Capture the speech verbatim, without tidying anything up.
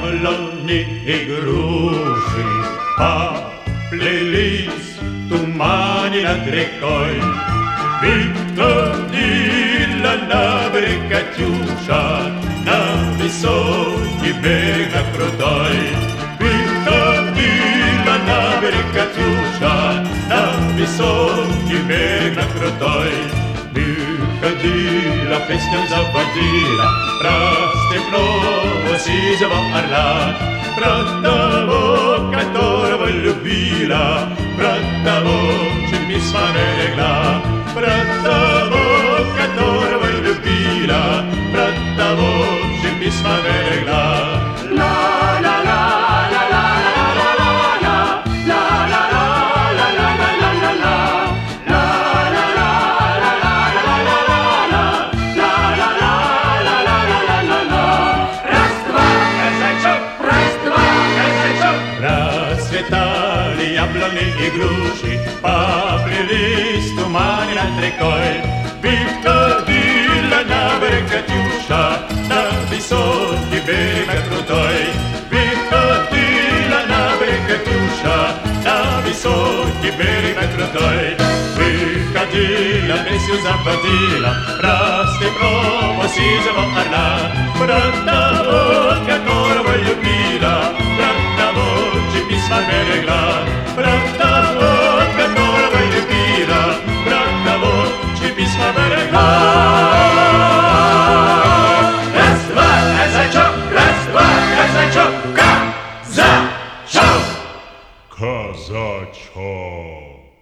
яблони и груши поплелись в тумане над рекой. Викторина на берег, Катюша на высокий берег, на крутой. Викторина на берег, Катюша на высокий берег, на крутой. Выходила, песню заводила про степного сизого орла, про того, которого любила, про того, чем письма берегла, про того, которого любила, про того, чем письма берегла. Расцветали яблони и груши, поплелись в тумане над рекой. Выходила на берег Катюша на высокий берег, на крутой. Выходила на берег Катюша на высокий берег, на крутой. Выходила, песню заводила про степного сизого орла, про того, которого любила, про того, чьи письма берегла, про того, которого любила, про того, чьи письма берегла. Раз-два, казачок, раз-два, казачок, казачок. Казачок.